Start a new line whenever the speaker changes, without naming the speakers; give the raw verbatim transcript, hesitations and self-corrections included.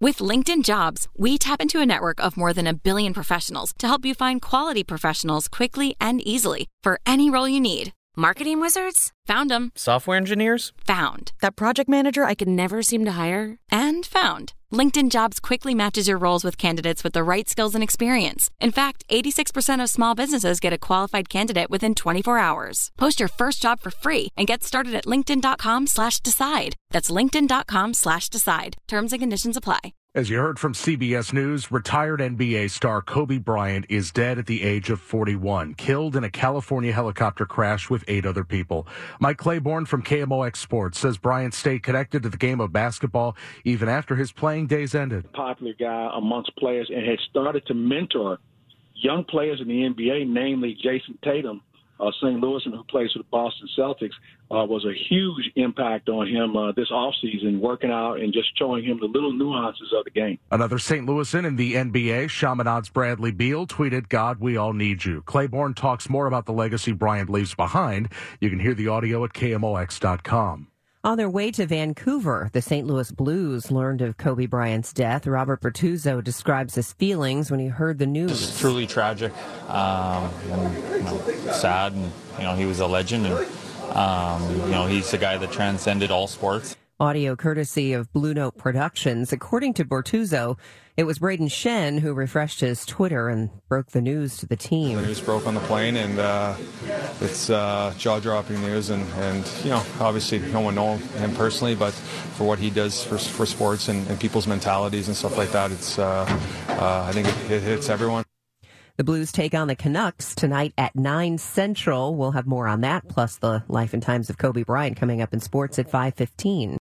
With LinkedIn Jobs, we tap into a network of more than a billion professionals to help you find quality professionals quickly and easily for any role you need. Marketing wizards? Found them.
Software engineers?
Found. That project manager I could never seem to hire? And found. LinkedIn Jobs quickly matches your roles with candidates with the right skills and experience. In fact, eighty-six percent of small businesses get a qualified candidate within twenty-four hours. Post your first job for free and get started at linkedin.com slash decide. That's linkedin.com slash decide. Terms and conditions apply.
As you heard from C B S News, retired N B A star Kobe Bryant is dead at the age of forty-one, killed in a California helicopter crash with eight other people. Mike Claiborne from K M O X Sports says Bryant stayed connected to the game of basketball even after his playing days ended.
Popular guy amongst players and had started to mentor young players in the N B A, namely Jason Tatum, uh, Saint Louis, and who plays for the Boston Celtics, uh, was a huge impact on him uh, this offseason, working out and just showing him the little nuances of the game.
Another Saint Louisan in the N B A, Chaminade's Bradley Beal, tweeted, "God, we all need you." Claiborne talks more about the legacy Bryant leaves behind. You can hear the audio at K M O X dot com.
On their way to Vancouver, the Saint Louis Blues learned of Kobe Bryant's death. Robert Bertuzzo describes his feelings when he heard the news.
It's truly tragic, um, and you know, sad, and you know he was a legend, and um, you know he's a guy that transcended all sports.
Audio courtesy of Blue Note Productions. According to Bertuzzo, it was Braden Shen who refreshed his Twitter and broke the news to the team.
The news broke on the plane, and uh, it's uh, jaw-dropping news. And, and, you know, obviously no one knows him personally, but for what he does for, for sports and, and people's mentalities and stuff like that, it's uh, uh, I think it, it hits everyone.
The Blues take on the Canucks tonight at nine Central. We'll have more on that, plus the life and times of Kobe Bryant coming up in sports at five fifteen.